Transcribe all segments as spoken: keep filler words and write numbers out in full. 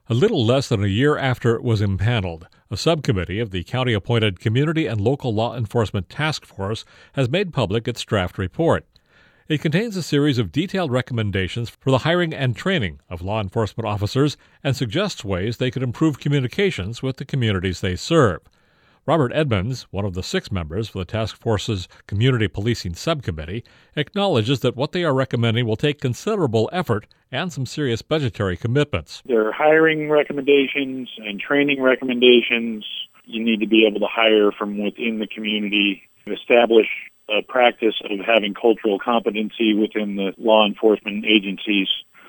A little less than a year after it was impaneled, a subcommittee of the county-appointed Community and Local Law Enforcement Task Force has made public its draft report. It contains a series of detailed recommendations for the hiring and training of law enforcement officers and suggests ways they could improve communications with the communities they serve. Robert Edmonds, one of the six members for the task force's Community Policing Subcommittee, acknowledges that what they are recommending will take considerable effort and some serious budgetary commitments. There are hiring recommendations and training recommendations. You need to be able to hire from within the community, establish a practice of having cultural competency within the law enforcement agencies.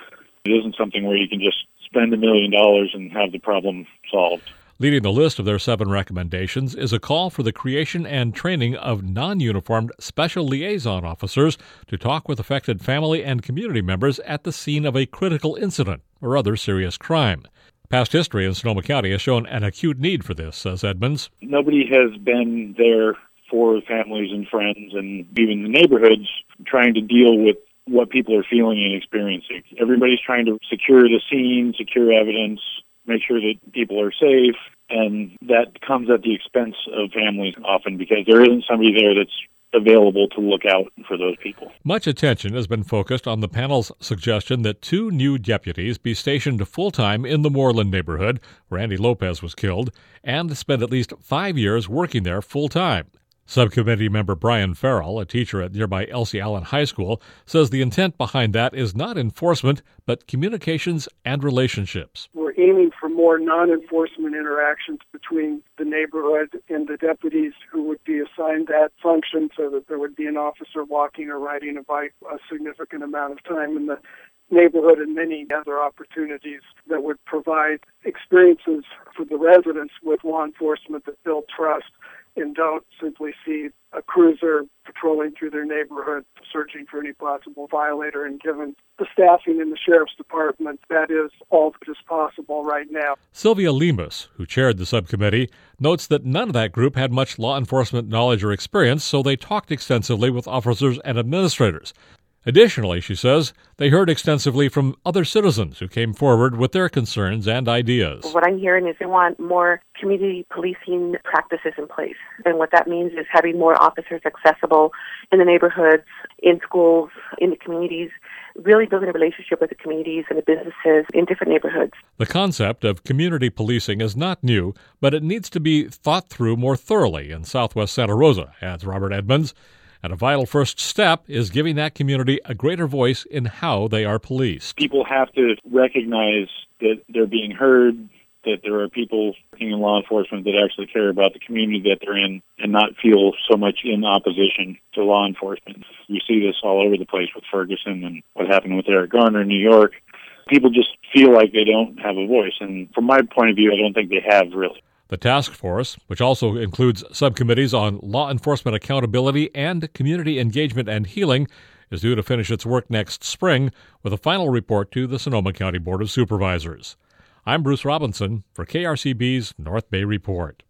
It isn't something where you can just spend a million dollars and have the problem solved. Leading the list of their seven recommendations is a call for the creation and training of non-uniformed special liaison officers to talk with affected family and community members at the scene of a critical incident or other serious crime. Past history in Sonoma County has shown an acute need for this, says Edmonds. Nobody has been there for families and friends and even the neighborhoods trying to deal with what people are feeling and experiencing. Everybody's trying to secure the scene, secure evidence, make sure that people are safe, and that comes at the expense of families often because there isn't somebody there that's available to look out for those people. Much attention has been focused on the panel's suggestion that two new deputies be stationed full-time in the Moreland neighborhood, where Andy Lopez was killed, and spend at least five years working there full-time. Subcommittee member Brian Farrell, a teacher at nearby Elsie Allen High School, says the intent behind that is not enforcement, but communications and relationships. We're aiming for more non-enforcement interactions between the neighborhood and the deputies who would be assigned that function so that there would be an officer walking or riding a bike a significant amount of time in the neighborhood and many other opportunities that would provide experiences for the residents with law enforcement that build trust and don't simply see a cruiser patrolling through their neighborhood searching for any possible violator. And given the staffing in the sheriff's department, that is all that is possible right now. Sylvia Lemus, who chaired the subcommittee, notes that none of that group had much law enforcement knowledge or experience, so they talked extensively with officers and administrators. Additionally, she says, they heard extensively from other citizens who came forward with their concerns and ideas. What I'm hearing is they want more community policing practices in place. And what that means is having more officers accessible in the neighborhoods, in schools, in the communities, really building a relationship with the communities and the businesses in different neighborhoods. The concept of community policing is not new, but it needs to be thought through more thoroughly in southwest Santa Rosa, adds Robert Edmonds. And a vital first step is giving that community a greater voice in how they are policed. People have to recognize that they're being heard, that there are people working in law enforcement that actually care about the community that they're in and not feel so much in opposition to law enforcement. We see this all over the place with Ferguson and what happened with Eric Garner in New York. People just feel like they don't have a voice. And from my point of view, I don't think they have really. The task force, which also includes subcommittees on law enforcement accountability and community engagement and healing, is due to finish its work next spring with a final report to the Sonoma County Board of Supervisors. I'm Bruce Robinson for K R C B's North Bay Report.